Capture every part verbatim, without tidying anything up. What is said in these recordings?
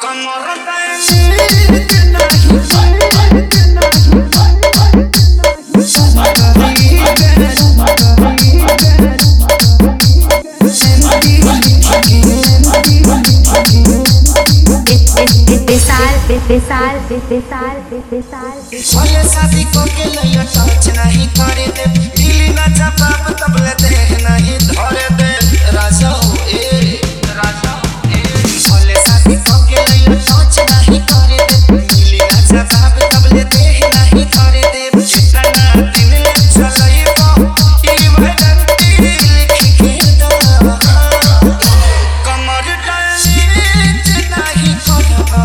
भले शादी को के लइया टच नहीं करे दे दिली ना जवाब तबले दे नहीं धरे दे राजा हो ए राजा हो ए भले शादी को के लइया टच नहीं करे दे दिली ना जवाब तबले दे नहीं धरे दे जितना दिन चलइबो ई भगंती लिख के दो कमर डाली नहीं करबो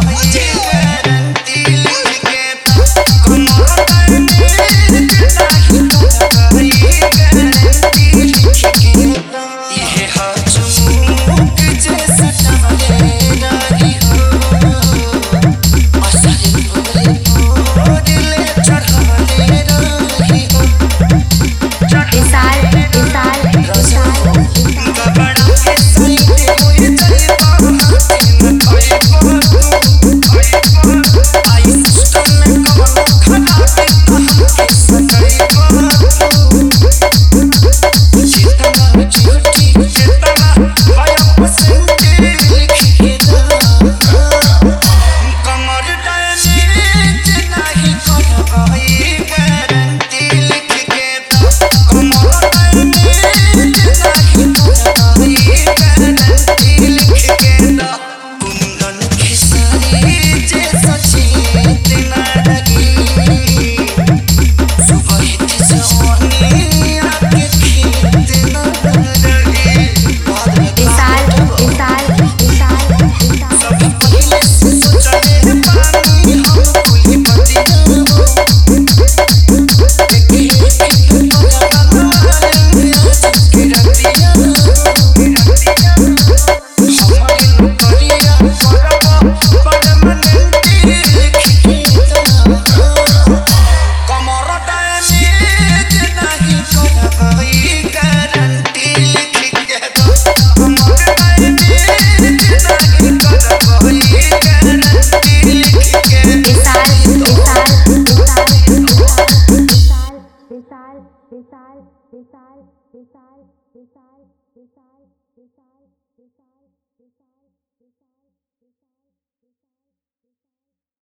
विशाल विशाल विशाल विशाल विशाल